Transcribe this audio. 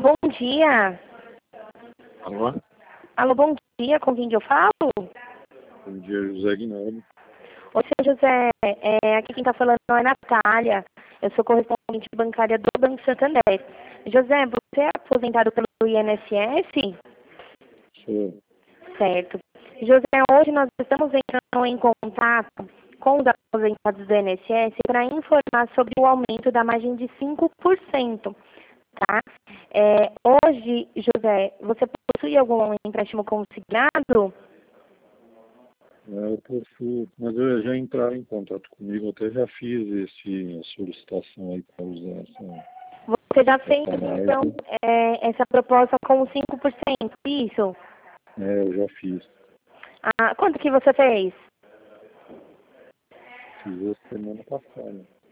bom dia. Alô? Alô, bom dia, com quem que eu falo? Bom dia, José Guinaldo. Oi, seu José, aqui quem está falando é a Natália. Eu sou correspondente bancária do Banco Santander. José, você é aposentado pelo INSS? Sou. Certo. José, hoje nós estamos entrando em contato com os aposentados do INSS para informar sobre o aumento da margem de 5%. Tá? Hoje, José, você possui algum empréstimo consignado? Eu possuo, mas eu já entraram em contato comigo, até já fiz a solicitação aí para usar Você já fez, essa então, margem. essa proposta com 5%, isso? Eu já fiz. Quanto que você fez? Fiz a semana passada.